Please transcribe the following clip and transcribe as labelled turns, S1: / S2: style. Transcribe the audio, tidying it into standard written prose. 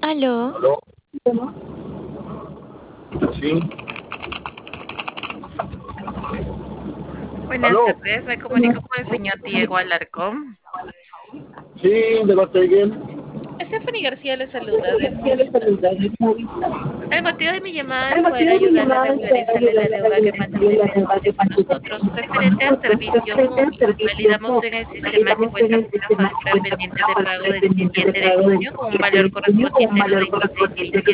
S1: Aló,
S2: ¿Aló? Sí.
S3: Buenas
S2: ¿Aló?
S3: tardes, me comunico con el señor Diego Alarcón.
S2: Sí, de parte de quién.
S3: Stephanie García le saluda de
S2: Sí, le
S3: Movistar.
S2: saluda, ¿no?
S3: El motivo de mi llamada es
S2: El
S3: poder
S2: motivo de mi
S3: ayudarle a
S2: llamada es poder
S3: regularizarle la
S2: ayudarle a
S3: deuda que
S2: regularizarle
S3: mantiene
S2: la deuda que
S3: pendiente con
S2: mantiene
S3: nosotros,
S2: pendiente con
S3: referente al
S2: nosotros,
S3: servicio
S2: referente al
S3: móvil.
S2: servicio
S3: Validamos en
S2: móvil.
S3: el sistema que
S2: Validamos en
S3: cuenta
S2: el
S3: con una
S2: sistema que
S3: factura
S2: cuenta con
S3: pendiente
S2: una
S3: de pago
S2: factura
S3: del
S2: pendiente de
S3: 17 de
S2: pago del
S3: junio con un
S2: 17
S3: valor
S2: de junio con un
S3: correspondiente a
S2: valor correspondiente